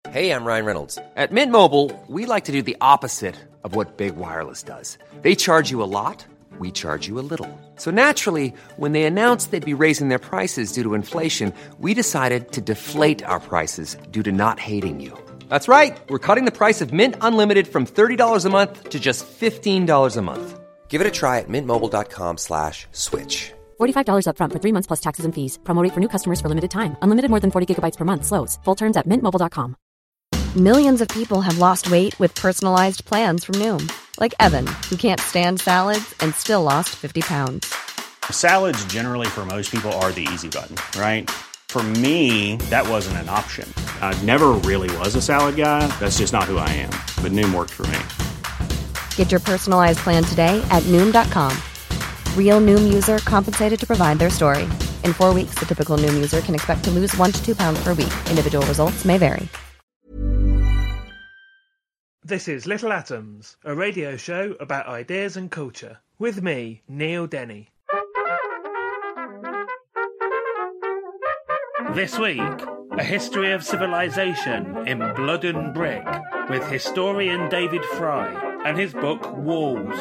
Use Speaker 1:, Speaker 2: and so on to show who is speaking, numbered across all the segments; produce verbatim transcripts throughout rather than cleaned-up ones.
Speaker 1: Hey, I'm Ryan Reynolds. At Mint Mobile, we like to do the opposite of what Big Wireless does. They charge you a lot, we charge you a little. So naturally, when they announced they'd be raising their prices due to inflation, we decided to deflate our prices due to not hating you. That's right. We're cutting the price of Mint Unlimited from thirty dollars a month to just fifteen dollars a month. Give it a try at mintmobile.com slash switch.
Speaker 2: forty-five dollars up front for three months plus taxes and fees. Promo rate for new customers for limited time. Unlimited more than forty gigabytes per month slows. Full terms at mint mobile dot com.
Speaker 3: Millions of people have lost weight with personalized plans from Noom. Like Evan, who can't stand salads and still lost fifty pounds.
Speaker 4: Salads generally for most people are the easy button, right? For me, that wasn't an option. I never really was a salad guy. That's just not who I am. But Noom worked for me.
Speaker 3: Get your personalized plan today at Noom dot com. Real Noom user compensated to provide their story. In four weeks, the typical Noom user can expect to lose one to two pounds per week. Individual results may vary.
Speaker 5: This is Little Atoms, a radio show about ideas and culture. With me, Neil Denny. This week, a history of civilization in blood and brick with historian David Fry and his book Walls.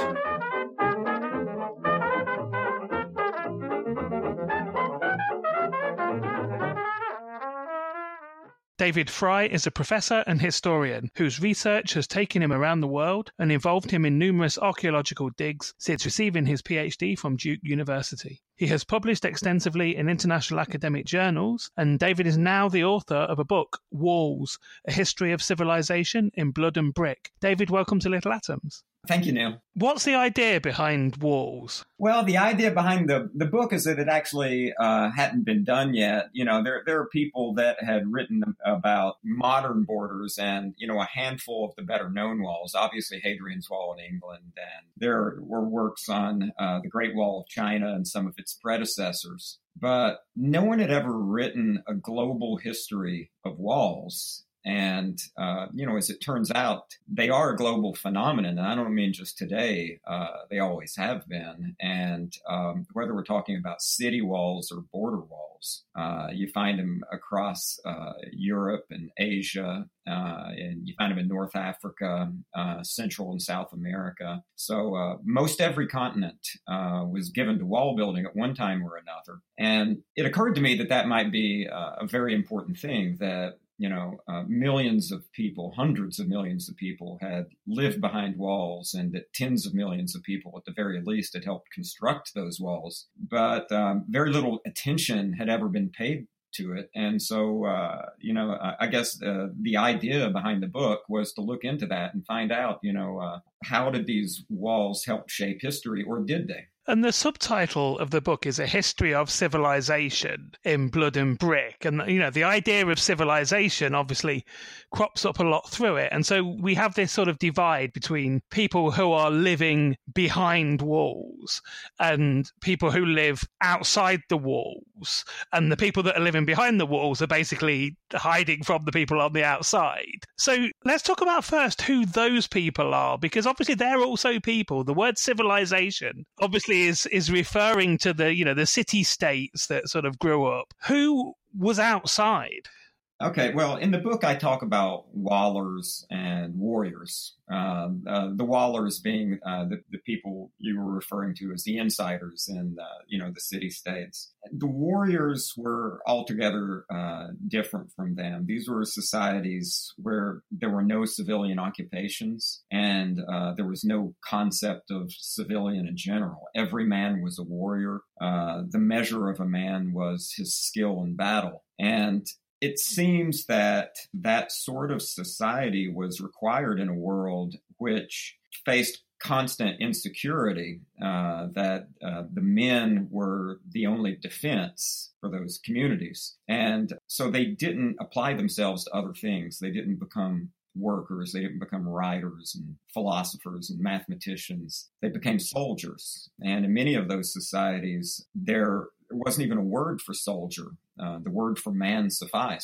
Speaker 5: David Fry is a professor and historian whose research has taken him around the world and involved him in numerous archaeological digs since receiving his PhD from Duke University. He has published extensively in international academic journals, and David is now the author of a book, Walls, A History of Civilization in Blood and Brick. David, welcome to Little Atoms.
Speaker 6: Thank you, Neil.
Speaker 5: What's the idea behind Walls?
Speaker 6: Well, the idea behind the, the book is that it actually uh, hadn't been done yet. You know, there there are people that had written about modern borders and, you know, a handful of the better known walls, obviously Hadrian's Wall in England. And there were works on uh, the Great Wall of China and some of its predecessors. But no one had ever written a global history of walls. And, uh, you know, as it turns out, they are a global phenomenon. And I don't mean just today. Uh, they always have been. And um, whether we're talking about city walls or border walls, uh, you find them across uh, Europe and Asia, uh, and you find them in North Africa, uh, Central and South America. So uh, most every continent uh, was given to wall building at one time or another. And it occurred to me that that might be uh, a very important thing, that you know, uh, millions of people, hundreds of millions of people had lived behind walls, and that tens of millions of people, at the very least, had helped construct those walls. But um, very little attention had ever been paid to it. And so, uh, you know, I, I guess uh, the idea behind the book was to look into that and find out, you know, uh, how did these walls help shape history, or did they?
Speaker 5: And the subtitle of the book is A History of Civilization in Blood and Brick. And, you know, the idea of civilization obviously crops up a lot through it. And so we have this sort of divide between people who are living behind walls and people who live outside the walls. And the people that are living behind the walls are basically hiding from the people on the outside. So let's talk about first who those people are, because obviously they're also people. The word civilization obviously is is referring to the, you know, the city states that sort of grew up. Who was outside?
Speaker 6: Okay, well, in the book, I talk about wallers and warriors. Uh, uh, the wallers being uh, the, the people you were referring to as the insiders in, uh, you know, the city-states. The warriors were altogether uh, different from them. These were societies where there were no civilian occupations, and uh, there was no concept of civilian in general. Every man was a warrior. Uh, the measure of a man was his skill in battle. And it seems that that sort of society was required in a world which faced constant insecurity, uh, that uh, the men were the only defense for those communities. And so they didn't apply themselves to other things. They didn't become workers. They didn't become writers and philosophers and mathematicians. They became soldiers. And in many of those societies, there wasn't even a word for soldier. Uh, the word for man sufficed.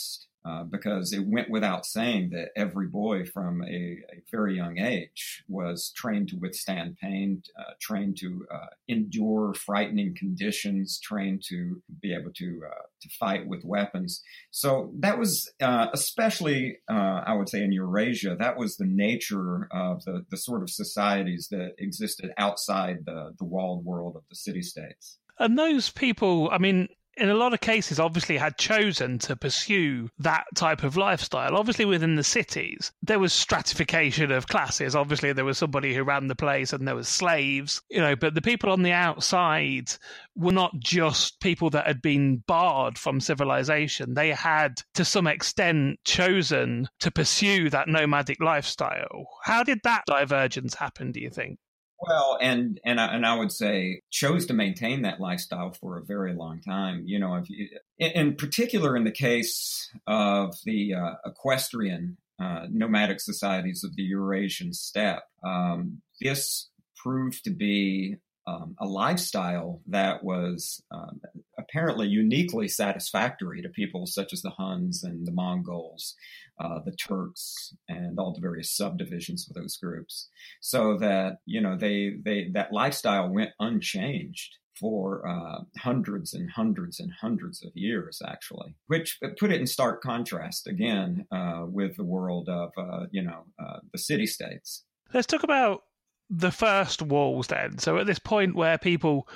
Speaker 6: uh, because it went without saying that every boy from a, a very young age was trained to withstand pain, uh, trained to uh, endure frightening conditions, trained to be able to uh, to fight with weapons. So that was uh, especially, uh, I would say, in Eurasia, that was the nature of the, the sort of societies that existed outside the, the walled world of the city-states.
Speaker 5: And those people, I mean, in a lot of cases, obviously had chosen to pursue that type of lifestyle. Obviously, within the cities, there was stratification of classes. Obviously, there was somebody who ran the place and there was slaves, you know, but the people on the outside were not just people that had been barred from civilization. They had, to some extent, chosen to pursue that nomadic lifestyle. How did that divergence happen, do you think?
Speaker 6: Well, and and I, and I would say chose to maintain that lifestyle for a very long time. You know, if you, in, in particular in the case of the uh, equestrian uh, nomadic societies of the Eurasian steppe, um, this proved to be um, a lifestyle that was um, apparently uniquely satisfactory to people such as the Huns and the Mongols, uh, the Turks, and all the various subdivisions of those groups. So that, you know, they, they that lifestyle went unchanged for uh, hundreds and hundreds and hundreds of years, actually, which put it in stark contrast, again, uh, with the world of, uh, you know, uh, the city-states.
Speaker 5: Let's talk about the first walls then. So at this point where people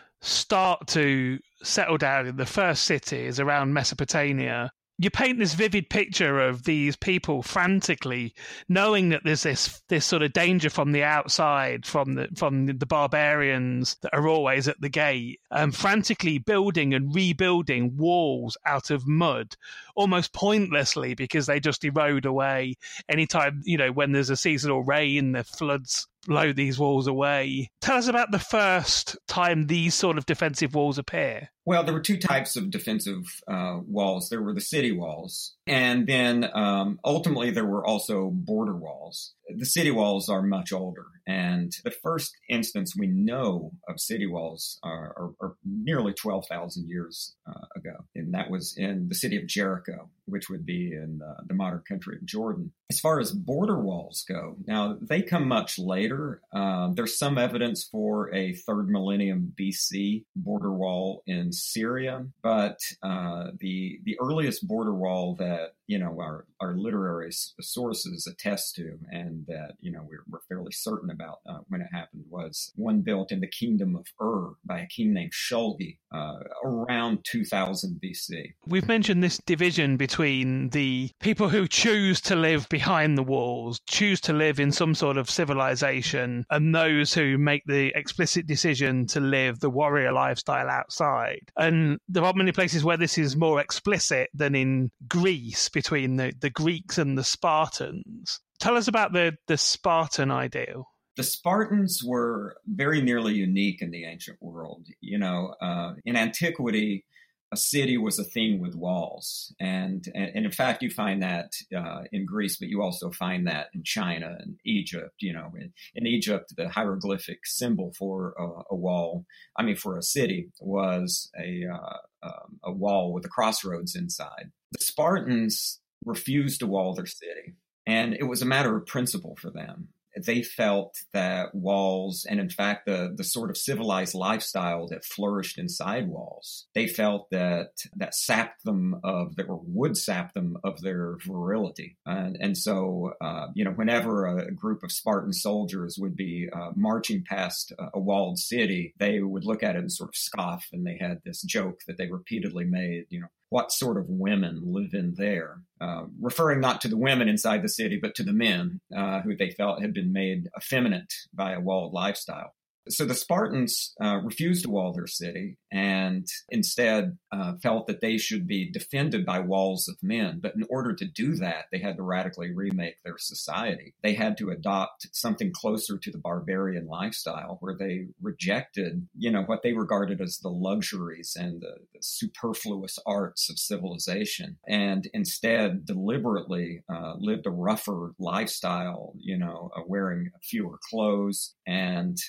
Speaker 5: start to settle down in the first cities around Mesopotamia, you paint this vivid picture of these people frantically knowing that there's this this sort of danger from the outside, from the from the barbarians that are always at the gate, and frantically building and rebuilding walls out of mud, almost pointlessly, because they just erode away anytime, you know, when there's a seasonal rain, the floods blow these walls away. Tell us about the first time these sort of defensive walls appear.
Speaker 6: Well, there were two types of defensive uh, walls. There were the city walls, and then um, ultimately there were also border walls. The city walls are much older, and the first instance we know of city walls are, are, are nearly twelve thousand years uh, ago, and that was in the city of Jericho, which would be in uh, the modern country of Jordan. As far as border walls go, now they come much later. Um, there's some evidence for a third millennium B C border wall in Syria, but uh, the the earliest border wall that you know our our literary sources attest to, and that you know we're, we're fairly certain about uh, when it happened, was one built in the kingdom of Ur by a king named Shulgi uh, around two thousand B C.
Speaker 5: We've mentioned this division between the people who choose to live behind the walls, choose to live in some sort of civilization, and those who make the explicit decision to live the warrior lifestyle outside. And there aren't many places where this is more explicit than in Greece, between the, the Greeks and the Spartans. Tell us about the, the Spartan ideal.
Speaker 6: The Spartans were very nearly unique in the ancient world. You know, uh, in antiquity, a city was a thing with walls. And, and, and in fact, you find that uh, in Greece, but you also find that in China and Egypt. You know, in, in Egypt, the hieroglyphic symbol for a, a wall, I mean, for a city, was a, uh, um, a wall with a crossroads inside. The Spartans refused to wall their city, and it was a matter of principle for them. They felt that walls, and in fact, the, the sort of civilized lifestyle that flourished inside walls, they felt that that sapped them of their, or would sap them of their virility. And, and so, uh, you know, whenever a group of Spartan soldiers would be uh, marching past a, a walled city, they would look at it and sort of scoff. And they had this joke that they repeatedly made, you know, what sort of women live in there? Uh, referring not to the women inside the city, but to the men uh, who they felt had been made effeminate by a walled lifestyle. So the Spartans uh, refused to wall their city and instead uh, felt that they should be defended by walls of men. But in order to do that, they had to radically remake their society. They had to adopt something closer to the barbarian lifestyle, where they rejected, you know, what they regarded as the luxuries and the, the superfluous arts of civilization, and instead deliberately uh, lived a rougher lifestyle, you know, uh, wearing fewer clothes and, you know,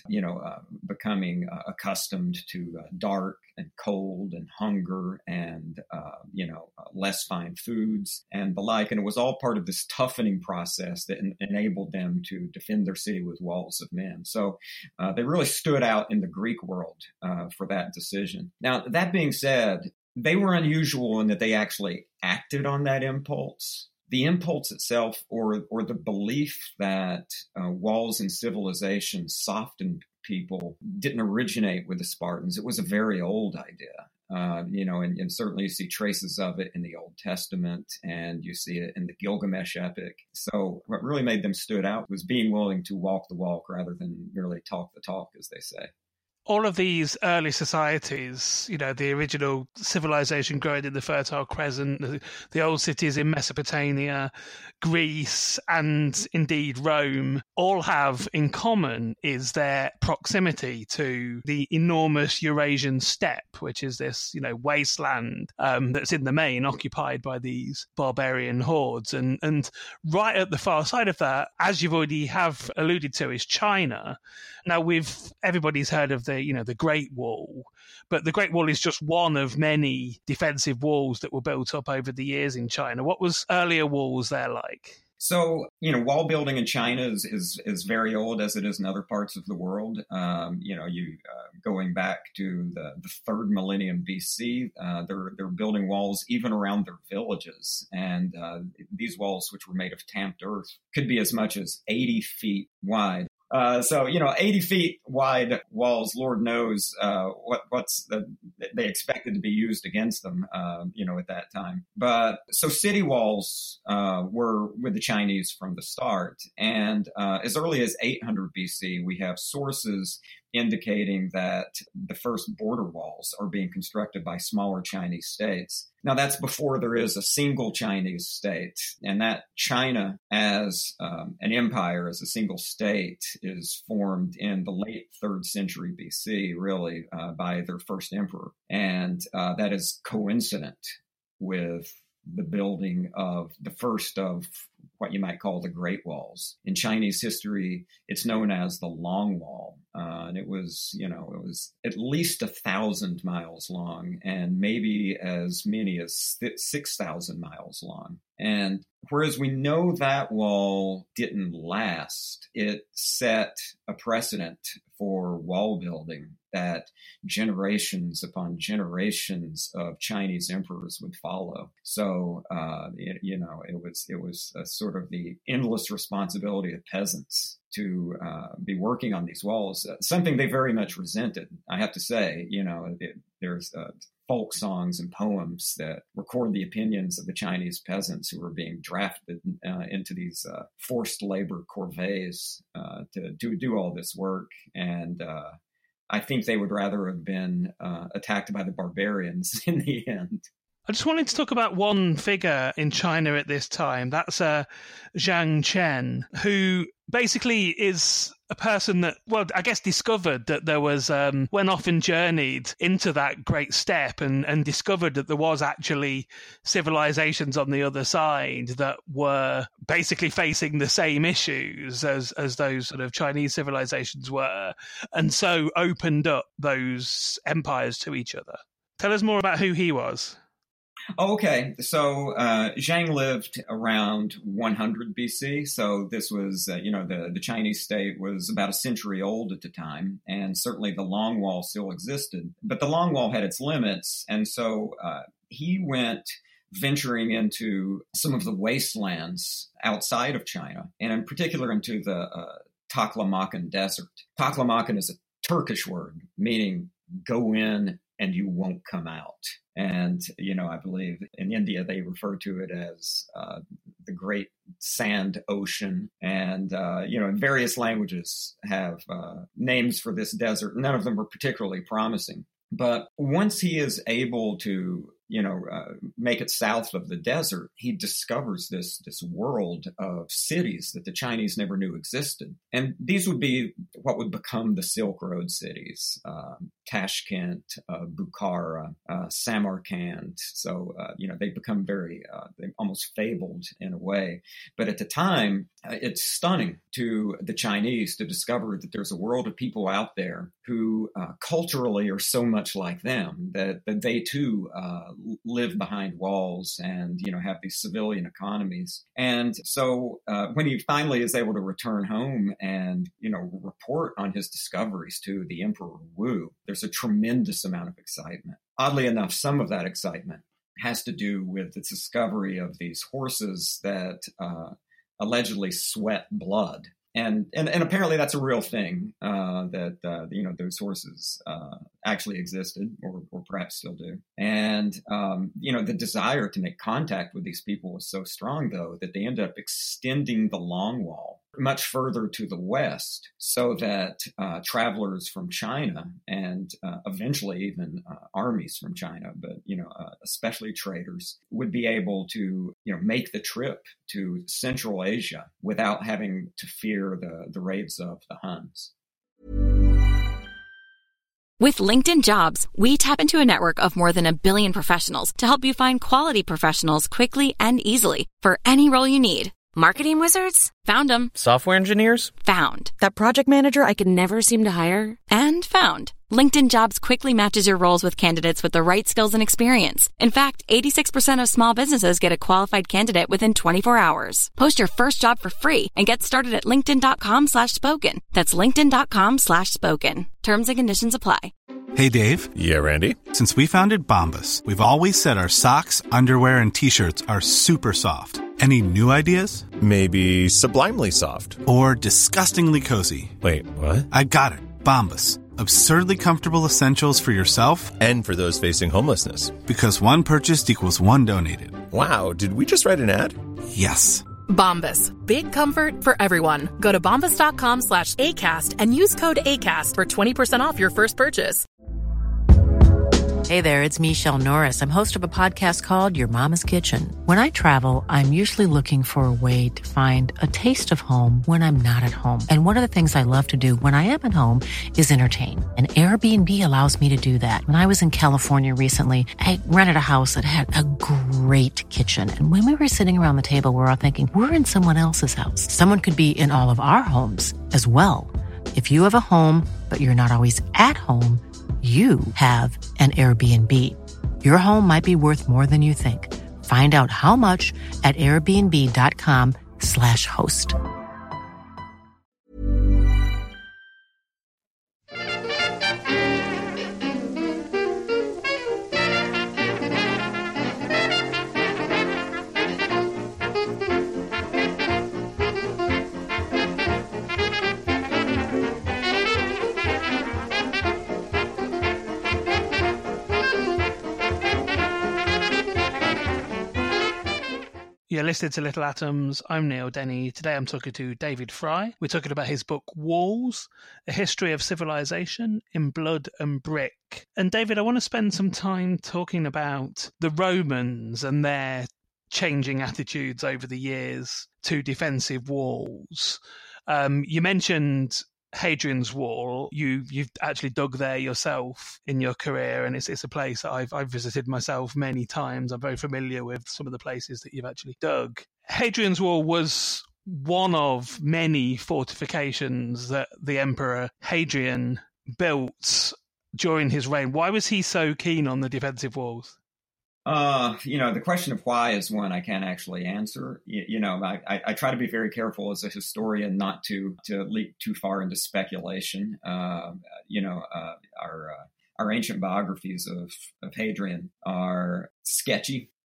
Speaker 6: uh, becoming uh, accustomed to uh, dark and cold and hunger and, uh, you know, uh, less fine foods and the like. And it was all part of this toughening process that en- enabled them to defend their city with walls of men. So uh, they really stood out in the Greek world uh, for that decision. Now, that being said, they were unusual in that they actually acted on that impulse. The impulse itself, or or the belief that uh, walls and civilization softened people, didn't originate with the Spartans. It was a very old idea. Uh, you know, and, and certainly you see traces of it in the Old Testament, and you see it in the Gilgamesh epic. So what really made them stood out was being willing to walk the walk rather than merely talk the talk, as they say.
Speaker 5: All of these early societies, you know, the original civilization growing in the Fertile Crescent, the, the old cities in Mesopotamia, Greece, and indeed Rome, all have in common is their proximity to the enormous Eurasian steppe, which is this, you know, wasteland um, that's in the main occupied by these barbarian hordes. And, and right at the far side of that, as you've already have alluded to, is China. Now, we've everybody's heard of the, you know, the Great Wall, but the Great Wall is just one of many defensive walls that were built up over the years in China. What was earlier walls there like?
Speaker 6: So, you know, wall building in China is is, is very old, as it is in other parts of the world. Um, you know, you uh, going back to the, the third millennium B C, uh, they're they're building walls even around their villages, and uh, these walls, which were made of tamped earth, could be as much as eighty feet wide. Uh, so, you know, eighty feet wide walls, Lord knows uh, what what's the, they expected to be used against them, uh, you know, at that time. But so city walls uh, were with the Chinese from the start. And uh, as early as eight hundred B C, we have sources indicating that the first border walls are being constructed by smaller Chinese states. Now, that's before there is a single Chinese state, and that China as um, an empire, as a single state, is formed in the late third century B C, really, uh, by their first emperor. And uh, that is coincident with the building of the first of what you might call the Great Walls. In Chinese history, it's known as the Long Wall. Uh, and it was, you know, it was at least a thousand miles long and maybe as many as six thousand miles long. And whereas we know that wall didn't last, it set a precedent for wall building that generations upon generations of Chinese emperors would follow. So, uh, it, you know, it was it was a sort of the endless responsibility of peasants to uh, be working on these walls, uh, something they very much resented. I have to say, you know, it, there's uh, folk songs and poems that record the opinions of the Chinese peasants who were being drafted uh, into these uh, forced labor corvées uh, to do, do all this work. And uh, I think they would rather have been uh, attacked by the barbarians in the end.
Speaker 5: I just wanted to talk about one figure in China at this time. That's uh, Zhang Chen, who basically is a person that, well, I guess discovered that there was, um, went off and journeyed into that great steppe and, and discovered that there was actually civilizations on the other side that were basically facing the same issues as, as those sort of Chinese civilizations were, and so opened up those empires to each other. Tell us more about who he was.
Speaker 6: Okay, so uh, Zhang lived around one hundred B C, so this was, uh, you know, the, the Chinese state was about a century old at the time, and certainly the Long Wall still existed. But the Long Wall had its limits, and so uh, he went venturing into some of the wastelands outside of China, and in particular into the uh, Taklamakan Desert. Taklamakan is a Turkish word, meaning go in and you won't come out. And, you know, I believe in India, they refer to it as uh, the Great Sand Ocean. And, uh, you know, various languages have uh, names for this desert. None of them were particularly promising. But once he is able to you know, uh, make it south of the desert, he discovers this, this world of cities that the Chinese never knew existed. And these would be what would become the Silk Road cities, uh, Tashkent, uh, Bukhara, uh, Samarkand. So, uh, you know, they become very, uh, they almost fabled in a way. But at the time, uh, it's stunning to the Chinese to discover that there's a world of people out there who uh, culturally are so much like them that, that they too uh, live behind walls and, you know, have these civilian economies. And so uh, when he finally is able to return home and, you know, report on his discoveries to the Emperor Wu, there's a tremendous amount of excitement. Oddly enough, some of that excitement has to do with the discovery of these horses that uh, allegedly sweat blood. And, and and apparently that's a real thing, uh, that, uh, you know, those horses uh, actually existed or, or perhaps still do. And, um, you know, the desire to make contact with these people was so strong, though, that they ended up extending the Long Wall much further to the west so that uh, travelers from China and uh, eventually even uh, armies from China, but, you know, uh, especially traders, would be able to, you know, make the trip to Central Asia without having to fear the, the raids of the Huns.
Speaker 7: With LinkedIn Jobs, we tap into a network of more than a billion professionals to help you find quality professionals quickly and easily for any role you need. Marketing wizards? Found them.
Speaker 8: Software engineers?
Speaker 7: Found. That project manager I could never seem to hire? And found. LinkedIn Jobs quickly matches your roles with candidates with the right skills and experience. In fact, eighty-six percent of small businesses get a qualified candidate within twenty-four hours. Post your first job for free and get started at linkedin.com slash spoken. That's linkedin.com slash spoken. Terms and conditions apply.
Speaker 9: Hey, Dave.
Speaker 8: Yeah, Randy.
Speaker 9: Since we founded Bombas, we've always said our socks, underwear, and T-shirts are super soft. Any new ideas?
Speaker 8: Maybe sublimely soft.
Speaker 9: Or disgustingly cozy.
Speaker 8: Wait, what?
Speaker 9: I got it. Bombas. Absurdly comfortable essentials for yourself
Speaker 8: and for those facing homelessness.
Speaker 9: Because one purchased equals one donated.
Speaker 8: Wow, did we just write an ad?
Speaker 9: Yes.
Speaker 10: Bombas. Big comfort for everyone. Go to bombas.com slash ACAST and use code ACAST for twenty percent off your first purchase.
Speaker 11: Hey there, it's Michelle Norris. I'm host of a podcast called Your Mama's Kitchen. When I travel, I'm usually looking for a way to find a taste of home when I'm not at home. And one of the things I love to do when I am at home is entertain. And Airbnb allows me to do that. When I was in California recently, I rented a house that had a great kitchen. And when we were sitting around the table, we were all thinking, we're in someone else's house. Someone could be in all of our homes as well. If you have a home, but you're not always at home, you have an Airbnb. Your home might be worth more than you think. Find out how much at airbnb.com slash host.
Speaker 5: You're listening to Little Atoms. I'm Neil Denny. Today I'm talking to David Fry. We're talking about his book Walls, A History of Civilization in Blood and Brick. And David, I want to spend some time talking about the Romans and their changing attitudes over the years to defensive walls. Um, you mentioned Hadrian's Wall. You you've actually dug there yourself in your career, and it's it's a place that I've I've visited myself many times. I'm very familiar with some of the places that you've actually dug. Hadrian's Wall was one of many fortifications that the Emperor Hadrian built during his reign. Why was he so keen on the defensive walls?
Speaker 6: Uh, you know, the question of why is one I can't actually answer. You, you know, I, I, I try to be very careful as a historian not to to leap too far into speculation. Uh, you know, uh, our uh, our ancient biographies of, of Hadrian are sketchy.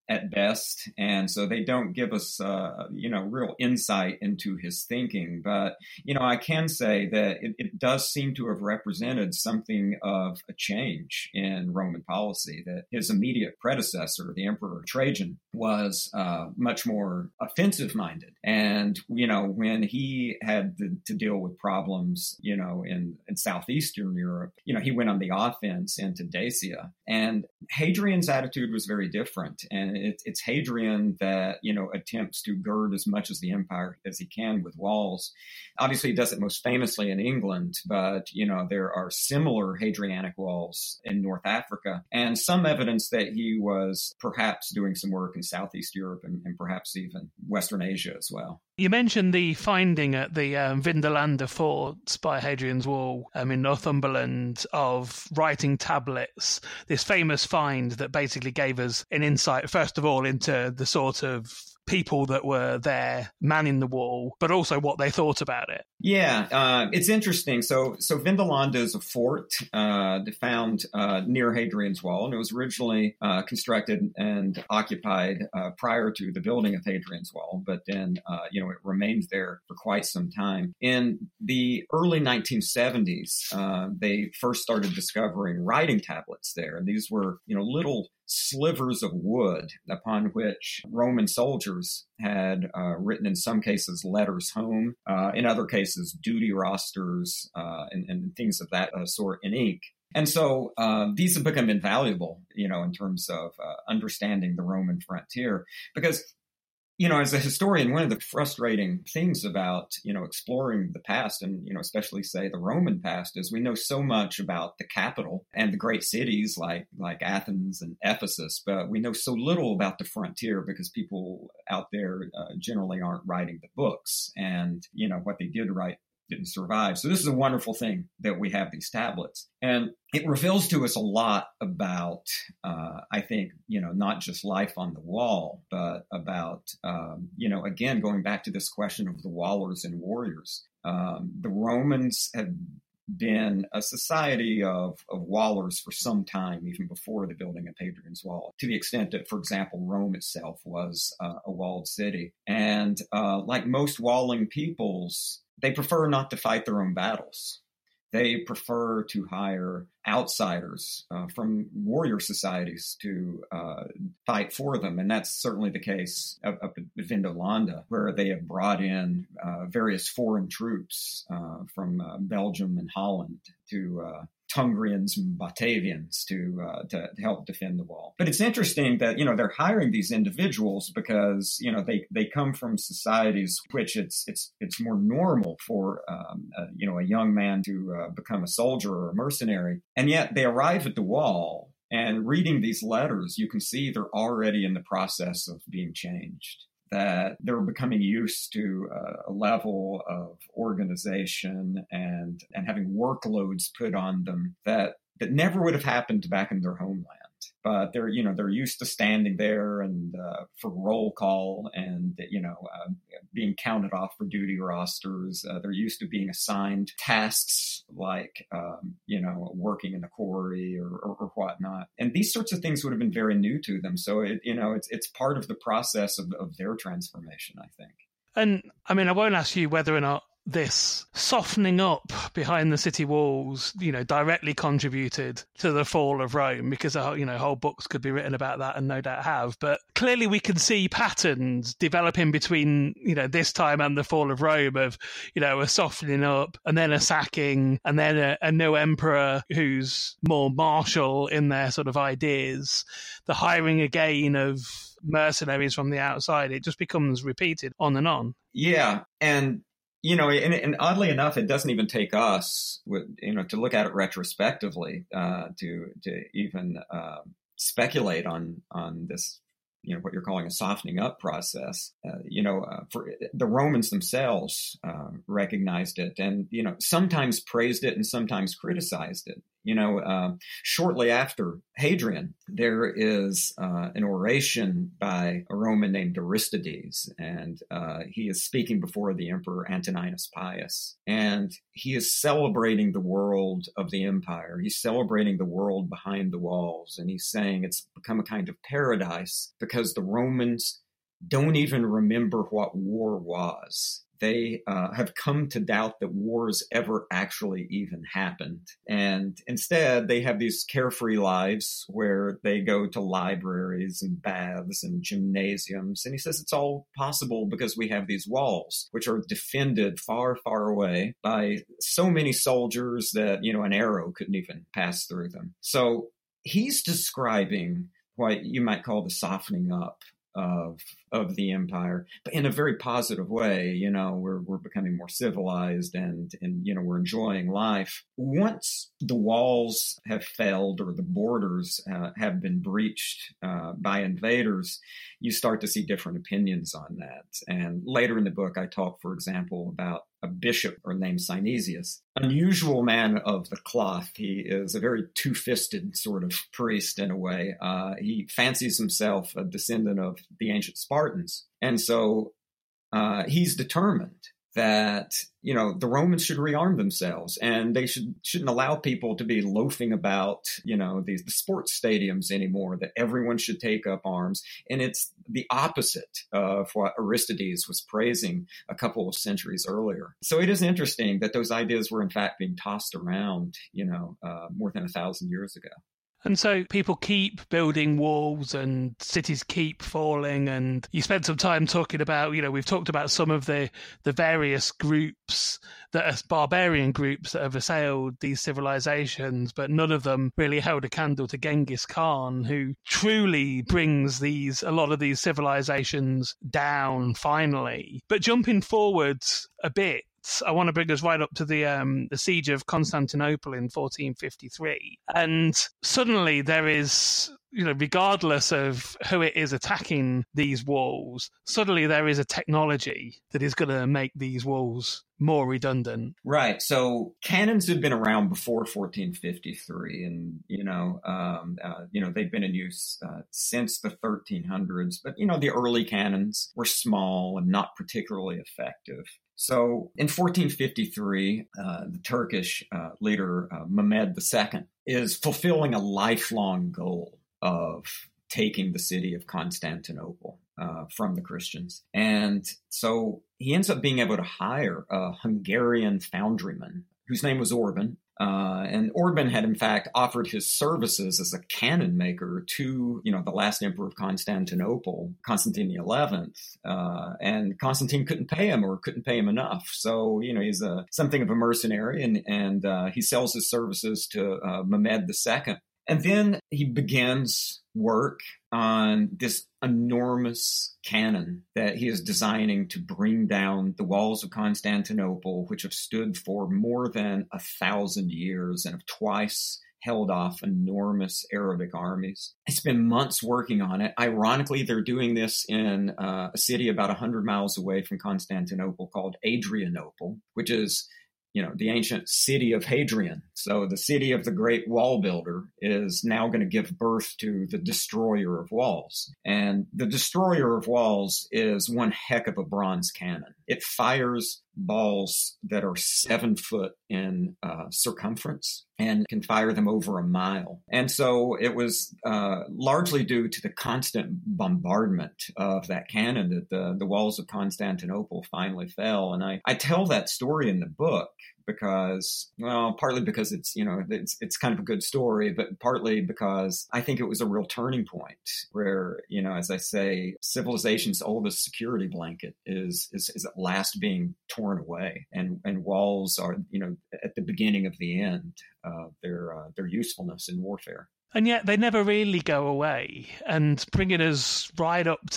Speaker 6: at best. And so they don't give us, uh, you know, real insight into his thinking. But, you know, I can say that it, it does seem to have represented something of a change in Roman policy, that his immediate predecessor, the Emperor Trajan, was uh, much more offensive minded. And, you know, when he had to, to deal with problems, you know, in, in southeastern Europe, you know, he went on the offense into Dacia. And Hadrian's attitude was very different. And it, it's Hadrian that, you know, attempts to gird as much as the empire as he can with walls. Obviously, he does it most famously in England, but, you know, there are similar Hadrianic walls in North Africa, and some evidence that he was perhaps doing some work in Southeast Europe and, and perhaps even Western Asia as well.
Speaker 5: You mentioned the finding at the um, Vindolanda forts by Hadrian's Wall um, in Northumberland of writing tablets, this famous find that basically gave us an insight, first of all, into the sort of people that were there manning the wall, but also what they thought about it.
Speaker 6: Yeah, uh, it's interesting. So, so Vindolanda is a fort uh, found uh, near Hadrian's Wall, and it was originally uh, constructed and occupied uh, prior to the building of Hadrian's Wall, but then, uh, you know, it remained there for quite some time. In the early nineteen seventies, uh, they first started discovering writing tablets there. These were, you know, little slivers of wood upon which Roman soldiers had uh, written, in some cases, letters home, uh, in other cases, duty rosters, uh, and, and things of that uh, sort in ink. And so uh, these have become invaluable, you know, in terms of uh, understanding the Roman frontier, because, you know, as a historian, one of the frustrating things about, you know, exploring the past, and, you know, especially, say, the Roman past, is we know so much about the capital and the great cities like like Athens and Ephesus, but we know so little about the frontier because people out there uh, generally aren't writing the books. And, you know, what they did write didn't survive. So this is a wonderful thing that we have these tablets. And it reveals to us a lot about, uh, I think, you know, not just life on the wall, but about, um, you know, again, going back to this question of the wallers and warriors. Um, the Romans had been a society of, of wallers for some time, even before the building of Hadrian's Wall, to the extent that, for example, Rome itself was uh, a walled city. And uh, like most walling peoples, they prefer not to fight their own battles. They prefer to hire outsiders uh, from warrior societies to uh, fight for them. And that's certainly the case up, up at Vindolanda, where they have brought in uh, various foreign troops uh, from uh, Belgium and Holland to uh, Tungrians and Batavians to, uh, to to help defend the wall. But it's interesting that, you know, they're hiring these individuals because, you know, they, they come from societies which it's it's it's more normal for, um, uh, you know, a young man to uh, become a soldier or a mercenary. And yet they arrive at the wall, and reading these letters, you can see they're already in the process of being changed, that they're becoming used to uh, a level of organization and and having workloads put on them that that never would have happened back in their homeland. But they're, you know, they're used to standing there and uh, for roll call and, you know, uh, being counted off for duty rosters. Uh, they're used to being assigned tasks like, um, you know, working in a quarry or, or, or whatnot. And these sorts of things would have been very new to them. So, it, you know, it's it's part of the process of, of their transformation, I think. And
Speaker 5: I mean, I won't ask you whether or not this softening up behind the city walls, you know, directly contributed to the fall of Rome, because, you know, whole books could be written about that and no doubt have. But clearly we can see patterns developing between, you know, this time and the fall of Rome of, you know, a softening up and then a sacking and then a, a new emperor who's more martial in their sort of ideas, the hiring again of mercenaries from the outside. It just becomes repeated on and on.
Speaker 6: Yeah. And You know, and, and oddly enough, it doesn't even take us, you know, to look at it retrospectively uh, to to even uh, speculate on on this, you know, what you're calling a softening up process. Uh, you know, uh, for the Romans themselves uh, recognized it, and, you know, sometimes praised it and sometimes criticized it. You know, uh, shortly after Hadrian, there is uh, an oration by a Roman named Aristides, and uh, he is speaking before the Emperor Antoninus Pius. And he is celebrating the world of the empire. He's celebrating the world behind the walls, and he's saying it's become a kind of paradise because the Romans don't even remember what war was. They uh, have come to doubt that wars ever actually even happened. And instead, they have these carefree lives where they go to libraries and baths and gymnasiums. And he says it's all possible because we have these walls, which are defended far, far away by so many soldiers that, you know, an arrow couldn't even pass through them. So he's describing what you might call the softening up of of the empire, but in a very positive way. You know, we're we're becoming more civilized, and and you know, we're enjoying life. Once the walls have failed or the borders uh, have been breached uh, by invaders, you start to see different opinions on that. And later in the book, I talk, for example, about a bishop or named Synesius, unusual man of the cloth. He is a very two-fisted sort of priest in a way. Uh, he fancies himself a descendant of the ancient Spartans. And so uh, he's determined that, you know, the Romans should rearm themselves, and they should, shouldn't allow people to be loafing about, you know, these the sports stadiums anymore, that everyone should take up arms. And it's the opposite of what Aristides was praising a couple of centuries earlier. So it is interesting that those ideas were in fact being tossed around, you know, uh, more than a thousand years ago.
Speaker 5: And so people keep building walls and cities keep falling. And you spent some time talking about, you know, we've talked about some of the, the various groups that are barbarian groups that have assailed these civilizations, but none of them really held a candle to Genghis Khan, who truly brings these, a lot of these civilizations down finally. But jumping forwards a bit, I want to bring us right up to the um, the siege of Constantinople in fourteen fifty-three. And suddenly there is, you know, regardless of who it is attacking these walls, suddenly there is a technology that is going to make these walls more redundant.
Speaker 6: Right. So cannons had been around before fourteen fifty-three, and, you know, um, uh, you know, they've been in use uh, since the thirteen hundreds. But, you know, the early cannons were small and not particularly effective. So in fourteen fifty-three, uh, the Turkish uh, leader, uh, Mehmed the Second, is fulfilling a lifelong goal of taking the city of Constantinople uh, from the Christians. And so he ends up being able to hire a Hungarian foundryman whose name was Orban. Uh, and Orban had, in fact, offered his services as a cannon maker to, you know, the last emperor of Constantinople, Constantine the eleventh. Uh, and Constantine couldn't pay him or couldn't pay him enough. So, you know, he's a, something of a mercenary, and, and uh, he sells his services to uh, Mehmed the Second. And then he begins work on this enormous cannon that he is designing to bring down the walls of Constantinople, which have stood for more than a thousand years and have twice held off enormous Arabic armies. He spent months working on it. Ironically, they're doing this in uh, a city about one hundred miles away from Constantinople called Adrianople, which is, you know, the ancient city of Hadrian. So the city of the great wall builder is now going to give birth to the destroyer of walls. And the destroyer of walls is one heck of a bronze cannon. It fires balls that are seven foot in uh, circumference and can fire them over a mile. And so it was uh, largely due to the constant bombardment of that cannon that the, the walls of Constantinople finally fell. And I, I tell that story in the book because, well, partly because it's, you know, it's, it's kind of a good story, but partly because I think it was a real turning point where, you know, as I say, civilization's oldest security blanket is, is, is at last being torn away, and, and walls are, you know, at the beginning of the end of their, uh, their usefulness in warfare.
Speaker 5: And yet they never really go away. And bringing us right up to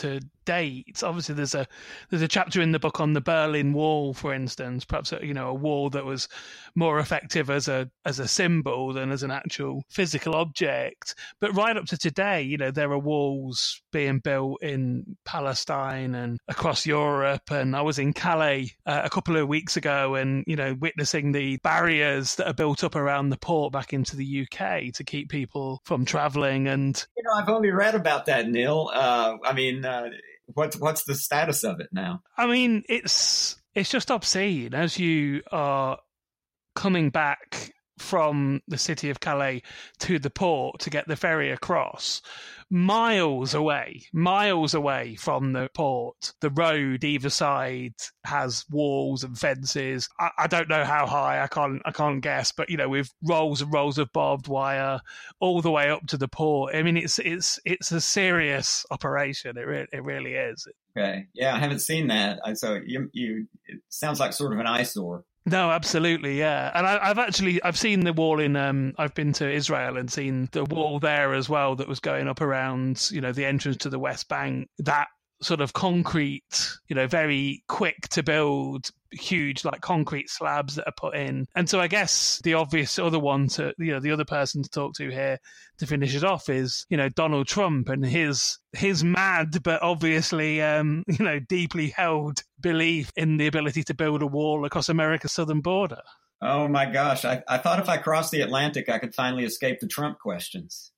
Speaker 5: date. Obviously, there's a there's a chapter in the book on the Berlin Wall, for instance, perhaps a, you know a wall that was more effective as a as a symbol than as an actual physical object. But right up to today, you know, there are walls being built in Palestine and across Europe. And I was in Calais uh, a couple of weeks ago, and you know, witnessing the barriers that are built up around the port back into the U K to keep people from travelling. And
Speaker 6: you know, I've only read about that, Neil. Uh, I mean, uh, what's what's the status of it now?
Speaker 5: I mean, it's it's just obscene as you are coming back from the city of Calais to the port to get the ferry across. Miles away, miles away from the port, the road either side has walls and fences. I, I don't know how high, I can't I can't guess, but you know, with rolls and rolls of barbed wire all the way up to the port. I mean, it's it's it's a serious operation. It re- it really is.
Speaker 6: Okay, yeah, I haven't seen that. I, so you you it sounds like sort of an eyesore.
Speaker 5: No, absolutely, yeah. And I, I've actually I've seen the wall in. Um, I've been to Israel and seen the wall there as well that was going up around, you know, the entrance to the West Bank. That sort of concrete, you know, very quick to build, huge like concrete slabs that are put in. And so I guess the obvious other one to, you know, the other person to talk to here to finish it off is, you know, Donald Trump and his his mad but obviously um, you know, deeply held belief in the ability to build a wall across America's southern border.
Speaker 6: Oh my gosh, I, I thought if I crossed the Atlantic I could finally escape the Trump questions.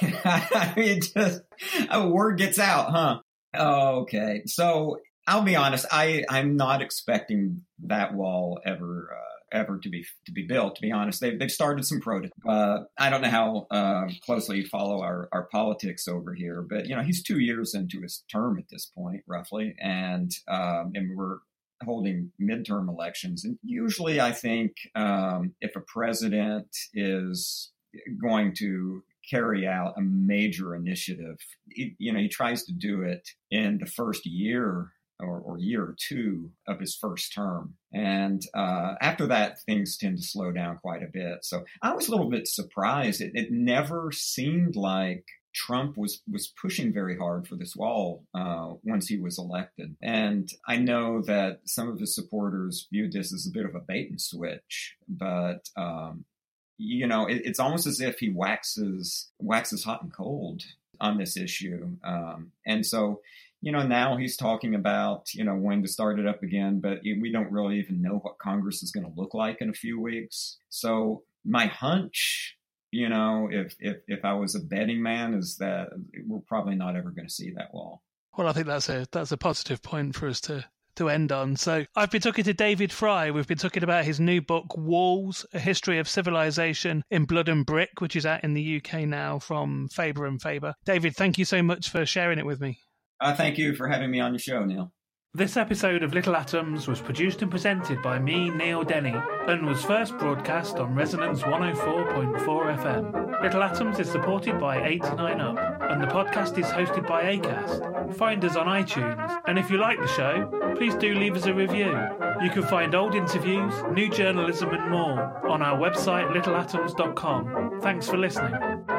Speaker 6: I mean, just a word gets out, huh? Okay, so I'll be honest. I I'm not expecting that wall ever uh, ever to be to be built. To be honest, they've they've started some prototypes. Uh, I don't know how uh, closely you follow our, our politics over here, but you know, he's two years into his term at this point, roughly, and um, and we're holding midterm elections. And usually, I think um, if a president is going to carry out a major initiative, he, you know, he tries to do it in the first year or, or year or two of his first term. And uh, after that, things tend to slow down quite a bit. So I was a little bit surprised. It, it never seemed like Trump was, was pushing very hard for this wall uh, once he was elected. And I know that some of his supporters viewed this as a bit of a bait and switch, but um, you know, it, it's almost as if he waxes waxes hot and cold on this issue. Um, and so, you know, now he's talking about, you know, when to start it up again, but we don't really even know what Congress is going to look like in a few weeks. So my hunch, you know, if, if, if I was a betting man, is that we're probably not ever going to see that wall.
Speaker 5: Well, I think that's a that's a positive point for us to to end on. So I've been talking to David Fry. We've been talking about his new book, Walls, A History of Civilization in Blood and Brick, which is out in the U K now from Faber and Faber. David, thank you so much for sharing it with me.
Speaker 6: Uh, thank you for having me on your show, Neil.
Speaker 5: This episode of Little Atoms was produced and presented by me, Neil Denny, and was first broadcast on Resonance one oh four point four F M. Little Atoms is supported by eighty-nine up, and the podcast is hosted by Acast. Find us on iTunes, and if you like the show, please do leave us a review. You can find old interviews, new journalism and more on our website little atoms dot com. Thanks for listening.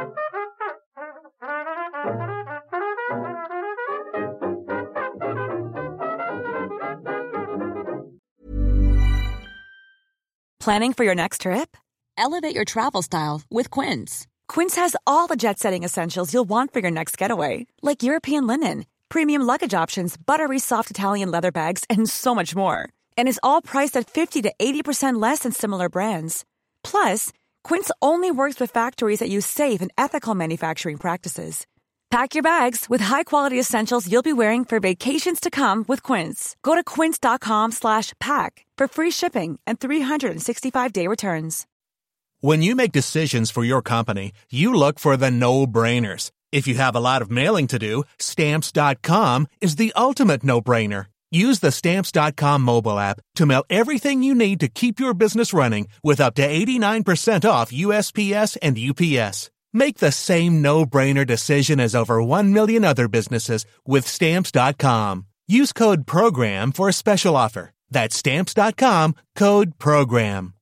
Speaker 7: Planning for your next trip? Elevate your travel style with Quince. Quince has all the jet-setting essentials you'll want for your next getaway, like European linen, premium luggage options, buttery soft Italian leather bags, and so much more. And is all priced at fifty to eighty percent less than similar brands. Plus, Quince only works with factories that use safe and ethical manufacturing practices. Pack your bags with high-quality essentials you'll be wearing for vacations to come with Quince. Go to quince.com slash pack for free shipping and three sixty-five day returns.
Speaker 9: When you make decisions for your company, you look for the no-brainers. If you have a lot of mailing to do, Stamps dot com is the ultimate no-brainer. Use the Stamps dot com mobile app to mail everything you need to keep your business running with up to eighty-nine percent off U S P S and U P S. Make the same no-brainer decision as over one million other businesses with Stamps dot com. Use code PROGRAM for a special offer. That's Stamps dot com, code PROGRAM.